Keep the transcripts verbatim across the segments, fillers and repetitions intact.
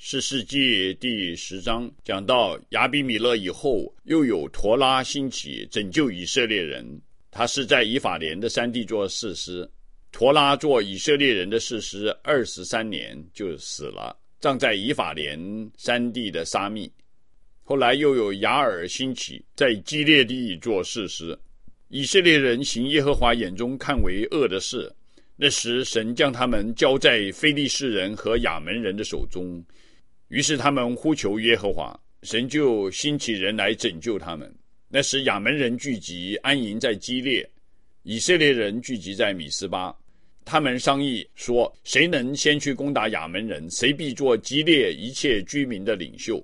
士师记第十章讲到亚比米勒以后，又有陀拉兴起拯救以色列人。他是在以法莲的山地做士师。陀拉做以色列人的士师二十三年就死了，葬在以法莲山地的沙密。后来又有雅尔兴起，在基列地做士师。以色列人行耶和华眼中看为恶的事，那时神将他们交在非利士人和亚门人的手中。于是他们呼求耶和华，神就兴起人来拯救他们。那时亚门人聚集安营在基列，以色列人聚集在米斯巴。他们商议说，谁能先去攻打亚门人，谁必做基列一切居民的领袖。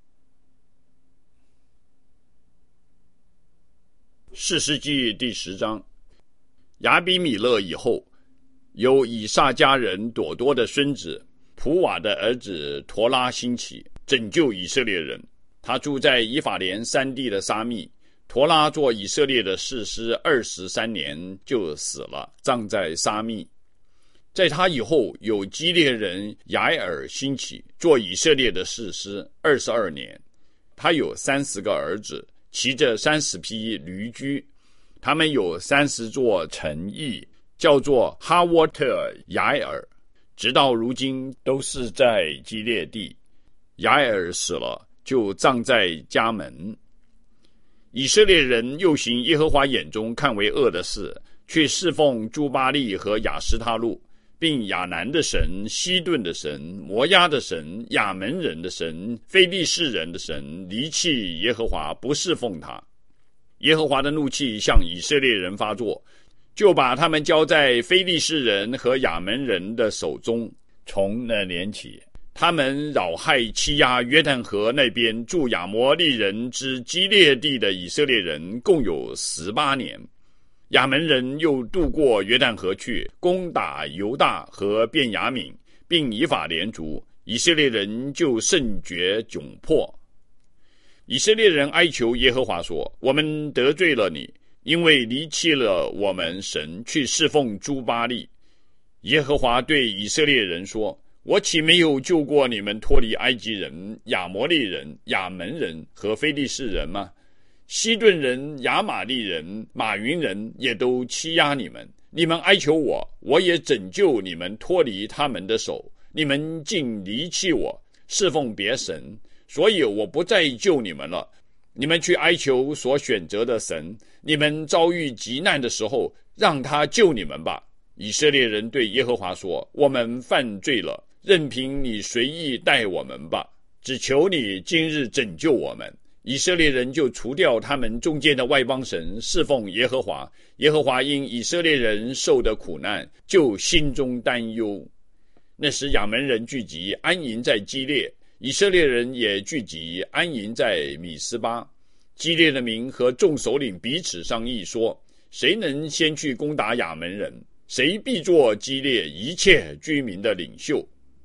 士师记第十章。亚比米勒以后，有以萨迦人朵多的孙子普瓦的儿子陀拉兴起，拯救以色列人。他住在以法莲山地的沙密。陀拉做以色列的士师二十三年就死了，葬在沙密。在他以后，有基列人雅尔兴起，做以色列的士师二十二年。他有三十个儿子，骑着三十匹驴驹。他们有三十座城邑，叫做哈沃特雅尔，直到如今都是在基列地。雅尔死了，就葬在家门。以色列人又行耶和华眼中看为恶的事，去侍奉朱巴利和亚斯他路，并亚南的神、西顿的神、摩押的神、亚门人的神、非利士人的神，离弃耶和华，不侍奉他。耶和华的怒气向以色列人发作，就把他们交在非利士人和亚门人的手中。从那年起，他们扰害欺压约旦河那边住亚摩利人之基列地的以色列人，共有十八年。亚门人又渡过约旦河去，攻打犹大和便雅悯，并以法莲族，以色列人就甚觉窘迫。以色列人哀求耶和华说，我们得罪了你，因为离弃了我们神，去侍奉朱巴利。耶和华对以色列人说，我岂没有救过你们脱离埃及人、亚摩利人、亚门人和非利士人吗？西顿人、亚玛利人、马云人也都欺压你们，你们哀求我，我也拯救你们脱离他们的手。你们竟离弃我，侍奉别神，所以我不再救你们了。你们去哀求所选择的神，你们遭遇急难的时候，让他救你们吧。以色列人对耶和华说，我们犯罪了，任凭你随意待我们吧，只求你今日拯救我们。以色列人就除掉他们中间的外邦神，侍奉耶和华。耶和华因以色列人受的苦难，就心中担忧。那时亚门人聚集安营在基列，以色列人也聚集安营在米斯巴。基列的民和众首领彼此商议说，谁能先去攻打亚门人，谁必做基列一切居民的领袖。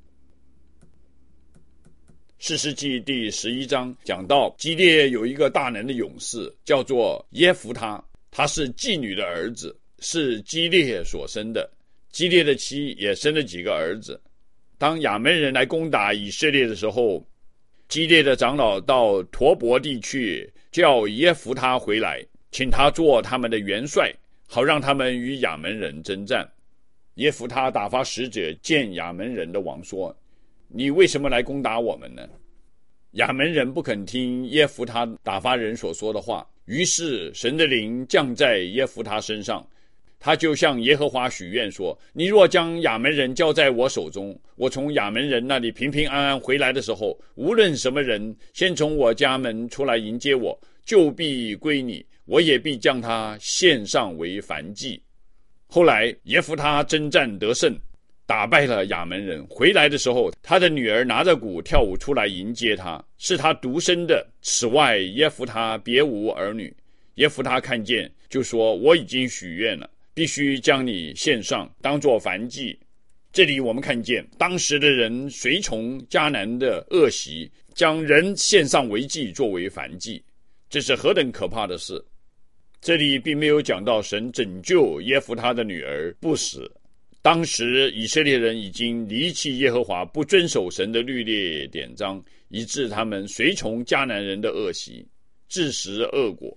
士师记第十一章讲到，基列有一个大能的勇士，叫做耶弗他，他是妓女的儿子，是基列所生的。基列的妻也生了几个儿子。当亚门人来攻打以色列的时候，基列的长老到陀伯地去，叫耶弗他回来，请他做他们的元帅，好让他们与亚门人征战。耶弗他打发使者见亚门人的王说，你为什么来攻打我们呢？亚门人不肯听耶弗他打发人所说的话，于是神的灵降在耶弗他身上，他就向耶和华许愿说，你若将亚门人交在我手中，我从亚门人那里平平安安回来的时候，无论什么人先从我家门出来迎接我，就必归你，我也必将他献上为燔祭。后来耶弗他征战得胜，打败了亚门人，回来的时候，他的女儿拿着鼓跳舞出来迎接他，是他独生的，此外耶弗他别无儿女。耶弗他看见就说，我已经许愿了，必须将你献上，当作燔祭。这里我们看见当时的人随从迦南的恶习，将人献上为祭，作为燔祭，这是何等可怕的事。这里并没有讲到神拯救耶弗他的女儿不死， 当时以色列人已经离弃耶和华，不遵守神的律例典章，以致他们随从迦南人的恶习，自食恶果。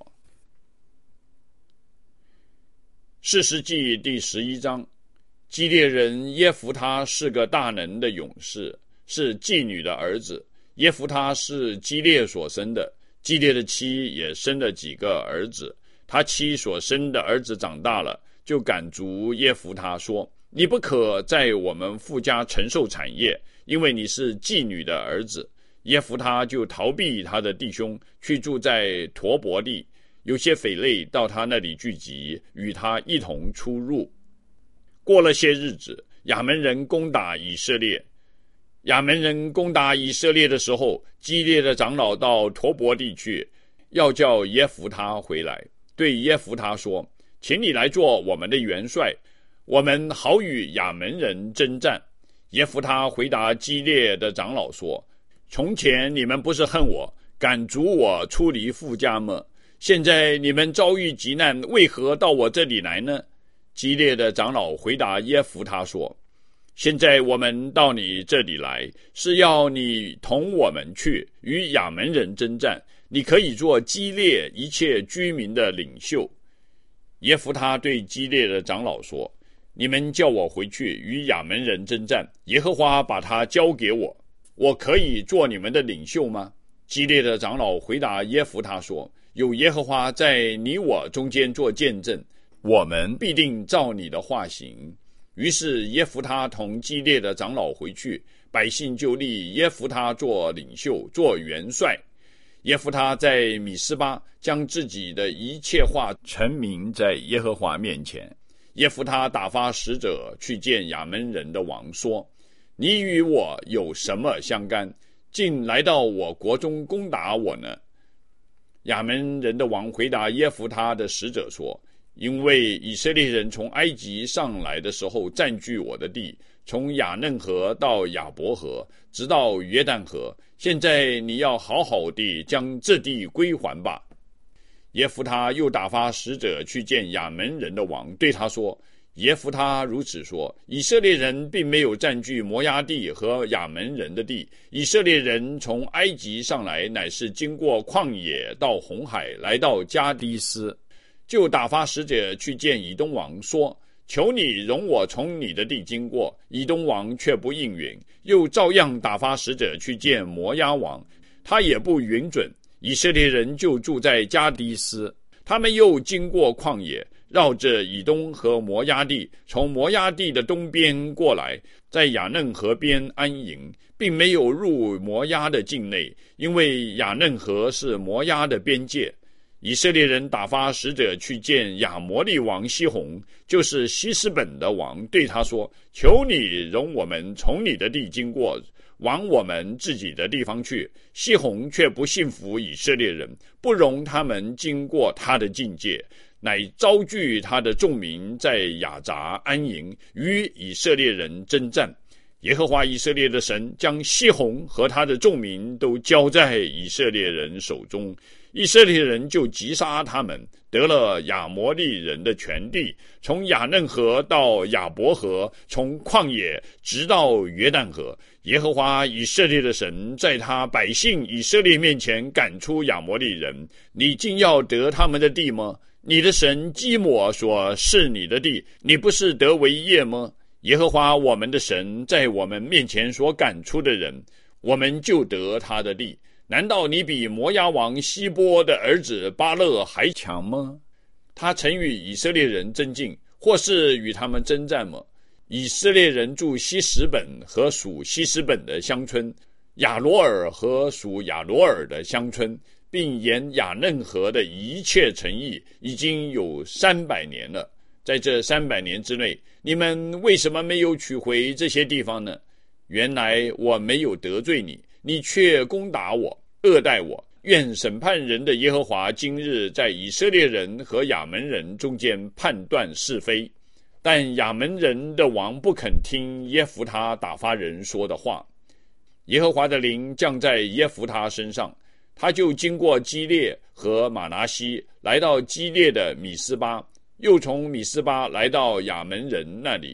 士师记第十一章，基列人耶弗他是个大能的勇士，是妓女的儿子。耶弗他是基列所生的，基列的妻也生了几个儿子。他妻所生的儿子长大了，就赶逐耶弗他说，你不可在我们父家承受产业，因为你是妓女的儿子。耶弗他就逃避他的弟兄，去住在陀伯地。有些匪类到他那里聚集，与他一同出入。过了些日子，亚扪人攻打以色列。亚扪人攻打以色列的时候，基列的长老到陀伯地去，要叫耶弗他回来，对耶弗他说，请你来做我们的元帅，我们好与亚扪人征战。耶弗他回答基列的长老说，从前你们不是恨我，赶逐我出离父家吗？现在你们遭遇急难，为何到我这里来呢？基列的长老回答耶弗他说，现在我们到你这里来，是要你同我们去与亚扪人征战，你可以做基列一切居民的领袖。耶弗他对基列的长老说，你们叫我回去与亚扪人征战，耶和华把他交给我，我可以做你们的领袖吗？基列的长老回答耶弗他说，有耶和华在你我中间做见证，我们必定照你的话行。于是耶弗他同基列的长老回去，百姓就立耶弗他做领袖，做元帅。耶弗他在米斯巴将自己的一切话陈明在耶和华面前。耶弗他打发使者去见亚扪人的王，说，你与我有什么相干，竟来到我国中攻打我呢？亚扪人的王回答耶弗他的使者说，因为以色列人从埃及上来的时候占据我的地，从亚嫩河到亚伯河，直到约旦河，现在你要好好地将这地归还吧。耶弗他又打发使者去见亚扪人的王，对他说，耶弗他如此说，以色列人并没有占据摩押地和亚扪人的地，以色列人从埃及上来，乃是经过旷野到红海，来到加低斯。就打发使者去见以东王，说，求你容我从你的地经过。以东王却不应允，又照样打发使者去见摩押王，他也不允准。以色列人就住在加低斯。他们又经过旷野，绕着以东和摩押地，从摩押地的东边过来，在亚嫩河边安营，并没有入摩押的境内，因为亚嫩河是摩押的边界。以色列人打发使者去见亚摩利王西宏，就是西施本的王，对他说，求你容我们从你的地经过，往我们自己的地方去。西宏却不信服以色列人，不容他们经过他的境界，乃招聚他的众民在雅杂安营，与以色列人征战。耶和华以色列的神将西宏和他的众民都交在以色列人手中，以色列人就击杀他们，得了亚摩利人的全地，从亚嫩河到亚伯河，从旷野直到约旦河。耶和华以色列的神在他百姓以色列面前赶出亚摩利人，你竟要得他们的地吗？你的神基抹所是你的地，你不是得为业吗？耶和华我们的神在我们面前所赶出的人，我们就得他的地。难道你比摩押王希波的儿子巴勒还强吗？他曾与以色列人争竞，或是与他们征战吗？以色列人住西什本和属西什本的乡村，亚罗尔和属亚罗尔的乡村，并沿亚嫩河的一切城邑，已经有三百年了。在这三百年之内，你们为什么没有取回这些地方呢？原来我没有得罪你，你却攻打我，恶待我。愿审判人的耶和华今日在以色列人和亚扪人中间判断是非。但亚扪人的王不肯听耶弗他打发人说的话，耶和华的灵降在耶弗他身上，他就经过基列和马拿西，来到基列的米斯巴，又从米斯巴来到亚扪人那里。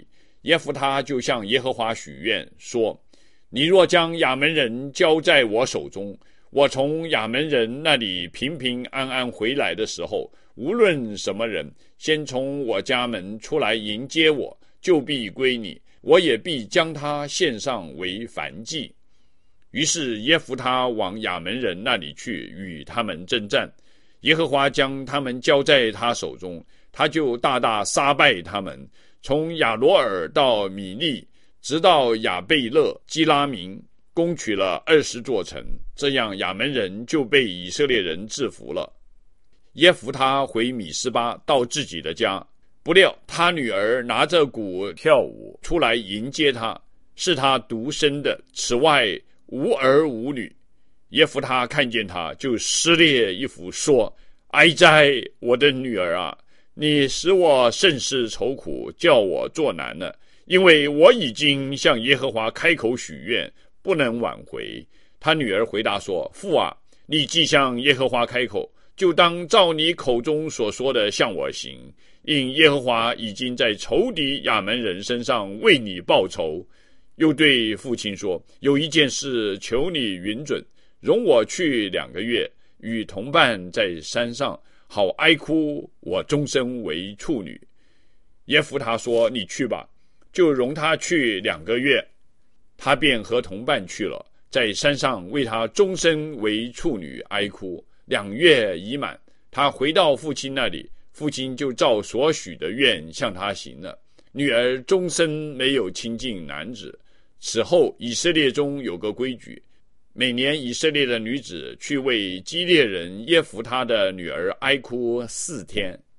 耶弗他就向耶和华许愿说，你若将亚门人交在我手中，我从亚门人那里平平安安回来的时候，无论什么人先从我家门出来迎接我，就必归你，我也必将他献上为燔祭。于是耶弗他往亚门人那里去，与他们征战。耶和华将他们交在他手中，他就大大杀败他们，从亚罗尔到米利，直到亚贝勒基拉明，攻取了二十座城。这样亚门人就被以色列人制服了。耶弗他回米斯巴，到自己的家，不料他女儿拿着鼓跳舞出来迎接他，是他独生的，此外无儿无女。耶弗他看见他，就撕裂衣服说，哀哉，我的女儿啊，你使我甚是愁苦，叫我作难了，因为我已经向耶和华开口许愿，不能挽回。他女儿回答说，父啊，你既向耶和华开口，就当照你口中所说的向我行，因耶和华已经在仇敌亚门人身上为你报仇。又对父亲说，有一件事求你允准，容我去两个月，与同伴在山上，好哀哭我终身为处女。耶弗他说，你去吧，就容他去两个月。他便和同伴去了，在山上为他终身为处女哀哭。两月已满，他回到父亲那里，父亲就照所许的愿向他行了。女儿终身没有亲近男子。此后以色列中有个规矩，每年以色列的女子去为基列人耶弗他的女儿哀哭四天。